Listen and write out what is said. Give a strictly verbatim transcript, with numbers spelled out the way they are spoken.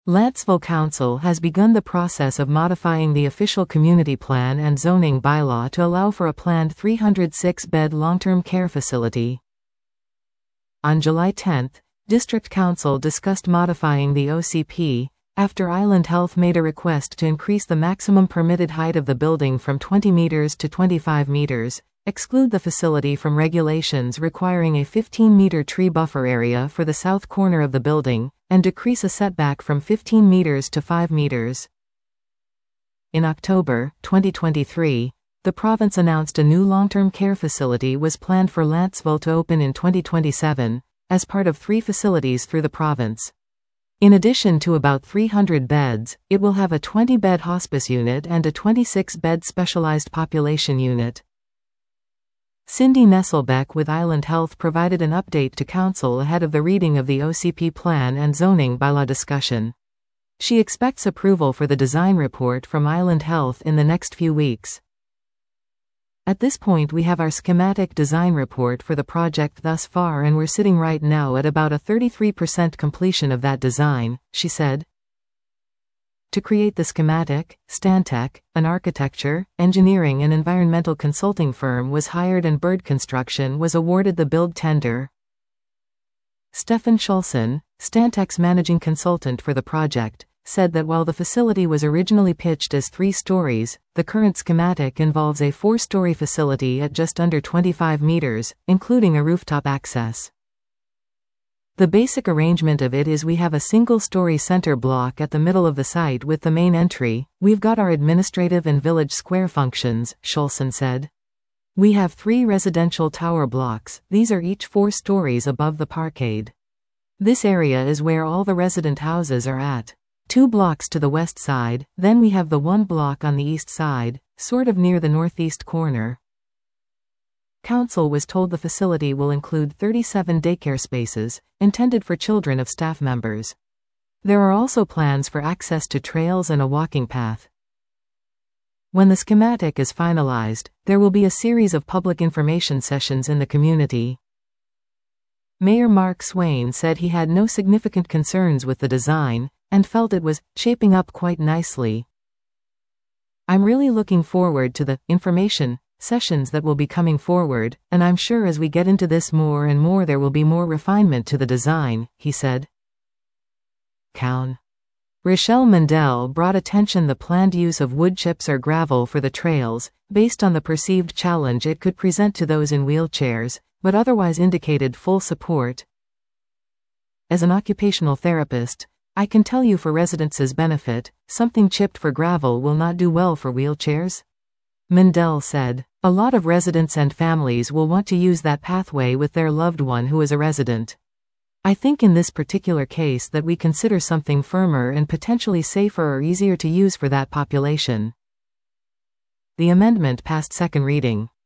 Lantsville Council has begun the process of modifying the official community plan and zoning bylaw to allow for a planned three hundred six bed long-term care facility. On July tenth, District Council discussed modifying the O C P, after Island Health made a request to increase the maximum permitted height of the building from twenty meters to twenty-five meters, exclude the facility from regulations requiring a fifteen meter tree buffer area for the south corner of the building, and decrease a setback from fifteen meters to five meters. In October twenty twenty-three, the province announced a new long-term care facility was planned for Lantsville to open in twenty twenty-seven, as part of three facilities through the province. In addition to about three hundred beds, it will have a twenty bed hospice unit and a twenty-six bed specialized population unit. Cindy Nesselbeck with Island Health provided an update to Council ahead of the reading of the O C P plan and zoning bylaw discussion. She expects approval for the design report from Island Health in the next few weeks. At this point we have our schematic design report for the project thus far, and we're sitting right now at about a thirty-three percent completion of that design, she said. To create the schematic, Stantec, an architecture, engineering and environmental consulting firm, was hired and Bird Construction was awarded the build tender. Stefan Schulson, Stantec's managing consultant for the project, said that while the facility was originally pitched as three stories, the current schematic involves a four-story facility at just under twenty-five meters, including a rooftop access. The basic arrangement of it is we have a single-story center block at the middle of the site with the main entry. We've got our administrative and village square functions, Schulson said. We have three residential tower blocks, these are each four stories above the parkade. This area is where all the resident houses are at. Two blocks to the west side, then we have the one block on the east side, sort of near the northeast corner. Council was told the facility will include thirty-seven daycare spaces, intended for children of staff members. There are also plans for access to trails and a walking path. When the schematic is finalized, there will be a series of public information sessions in the community. Mayor Mark Swain said he had no significant concerns with the design, and felt it was shaping up quite nicely. I'm really looking forward to the information sessions that will be coming forward, and I'm sure as we get into this more and more there will be more refinement to the design, he said. Cown. Rochelle Mendel brought attention the planned use of wood chips or gravel for the trails, based on the perceived challenge it could present to those in wheelchairs, but otherwise indicated full support. As an occupational therapist, I can tell you for residents' benefit, something chipped for gravel will not do well for wheelchairs. Mendel said, a lot of residents and families will want to use that pathway with their loved one who is a resident. I think in this particular case that we consider something firmer and potentially safer or easier to use for that population. The amendment passed second reading.